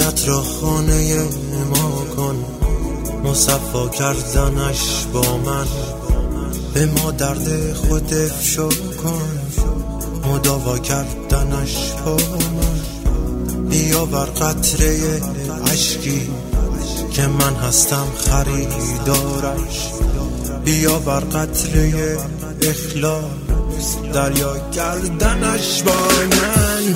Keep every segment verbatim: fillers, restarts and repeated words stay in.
غفلت را خانه ما کن، مصفا کردنش با من به ما درد خود افشا کن، مداوا کردنش با من. بیاور قطره عشقی که من هستم خریدارش، بیاور قطره اخلاص دریا کردنش با من.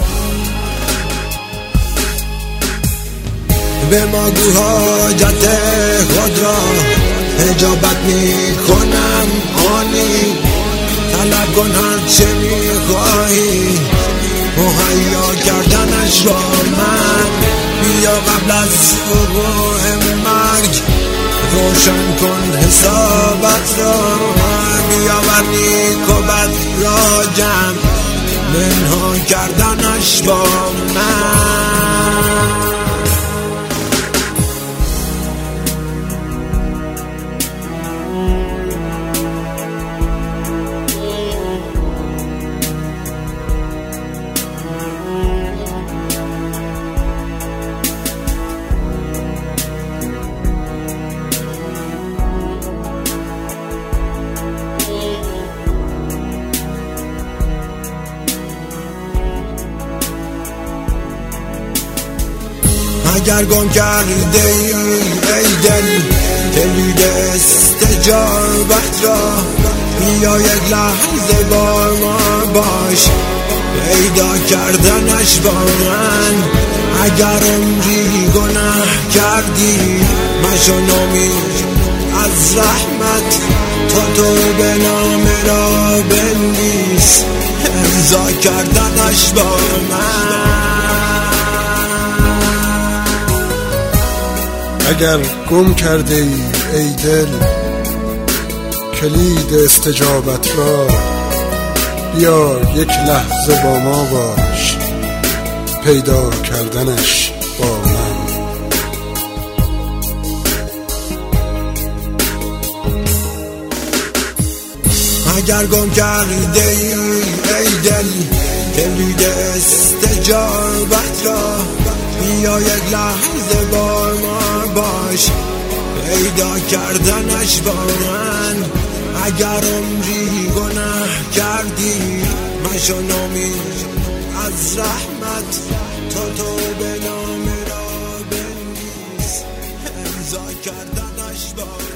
به ما گو حاجت خود را اجابت می کنم آنی، طلب کن هر چه می خواهی مهیا کردنش با من. بیا قبل از وقوع مرگ روشن کن حسابت را، بیاور نیک و بد را جمع منها کردنش با من. اگر گم کرده ای ای دل کلید استجابت را، بیا یک لحظه با ما باش پیدا کردنش با من. اگر عمری گناه کردی مشو نومید از رحمت، تو تو به نام را بنویس امضا کردنش با من. اگر گم کرده ای ای دل کلید استجابت را، بیا یک لحظه با ما باش پیدا کردنش با من. اگر گم کرده ای ای دل کلید استجابت را، بیا یک لحظه با ما باش پیدا کردنش با من. اگر عمری گناه کردی مشو نومید از رحمت، تو تو به نام را بنویس امضا کردنش با من.